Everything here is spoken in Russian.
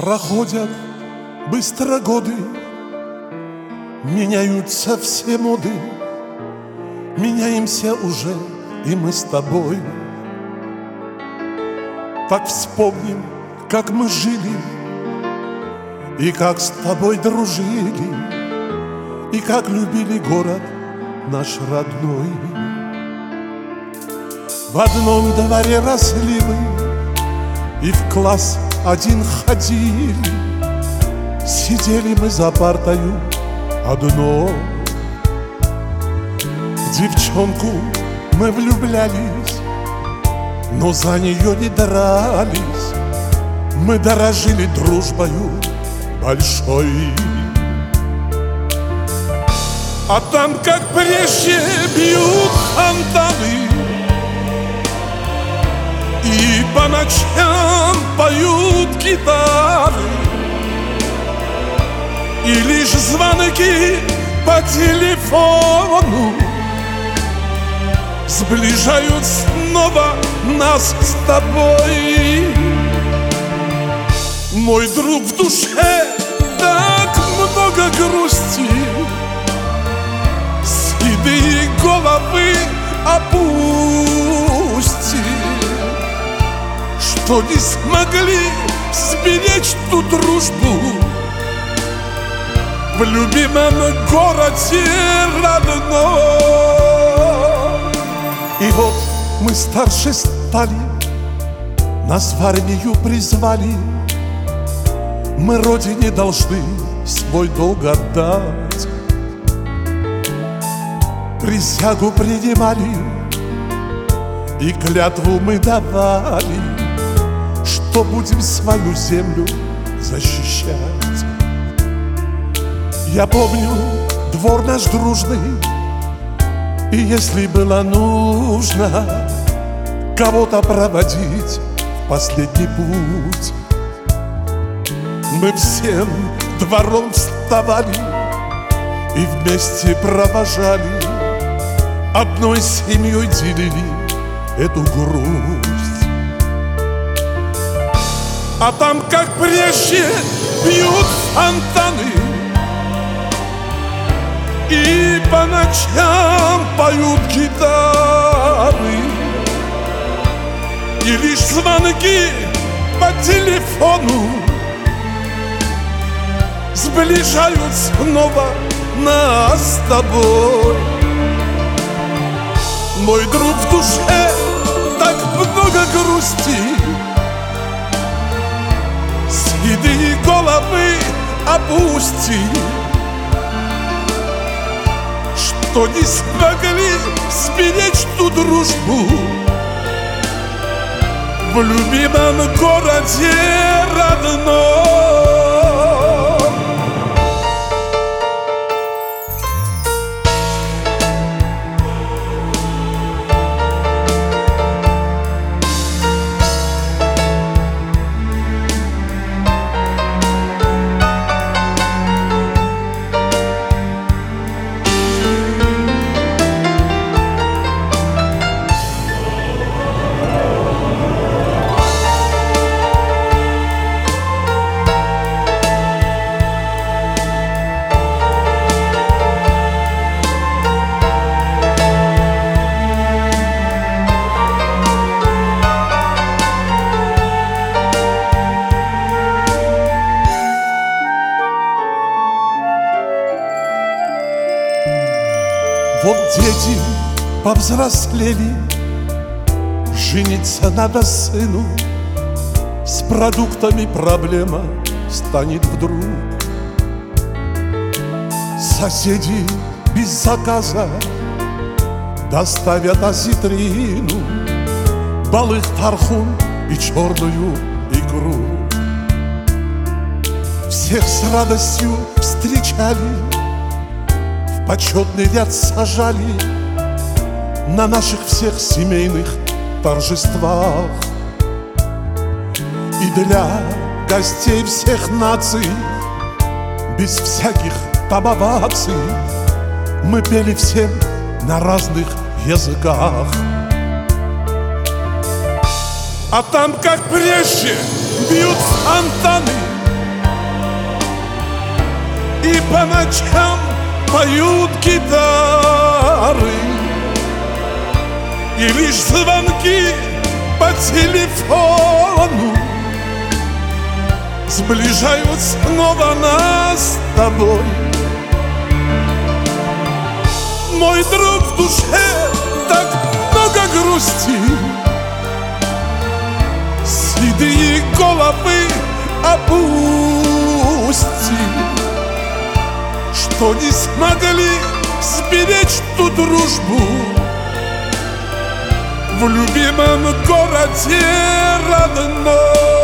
Проходят быстро годы, меняются все моды, меняемся уже и мы с тобой. Так вспомним, как мы жили, и как с тобой дружили, и как любили город наш родной. В одном дворе росли мы, и в класс один ходили. Сидели мы за партою одной. В девчонку мы влюблялись, но за нее не дрались. Мы дорожили дружбою большой. А там, как прежде, бьют фонтаны, и по ночам поют гитары, и лишь звонки по телефону сближают снова нас с тобой. Мой друг, в душе так много грусти, седые головы опусти, что не смогли сберечь ту дружбу в любимом городе родном. И вот мы старше стали, нас в армию призвали. Мы родине должны свой долг отдать. Присягу принимали, и клятву мы давали, что будем свою землю защищать. Я помню двор наш дружный, и если было нужно кого-то проводить в последний путь, мы всем двором вставали и вместе провожали, одной семьей делили эту грусть. А там, как прежде, бьют фонтаны, и по ночам поют гитары, и лишь звонки по телефону сближают снова нас с тобой. Мой друг, в душе так много грусти, седые головы опусти, что не смогли сберечь ту дружбу в любимом городе родном. Вот дети повзрослели, жениться надо сыну, с продуктами проблема станет вдруг. Соседи без заказа доставят осетрину, балых тархун и черную икру. Всех с радостью встречали, почетный ряд сажали на наших всех семейных торжествах. И для гостей всех наций, без всяких там оваций, мы пели всем на разных языках. А там, как прежде, бьют фонтаны, и по ночам поют гитары, и лишь звонки по телефону сближают снова нас с тобой. Мой друг, в душе так много грусти, седые головы опусти, что не смогли сберечь ту дружбу в любимом городе родном.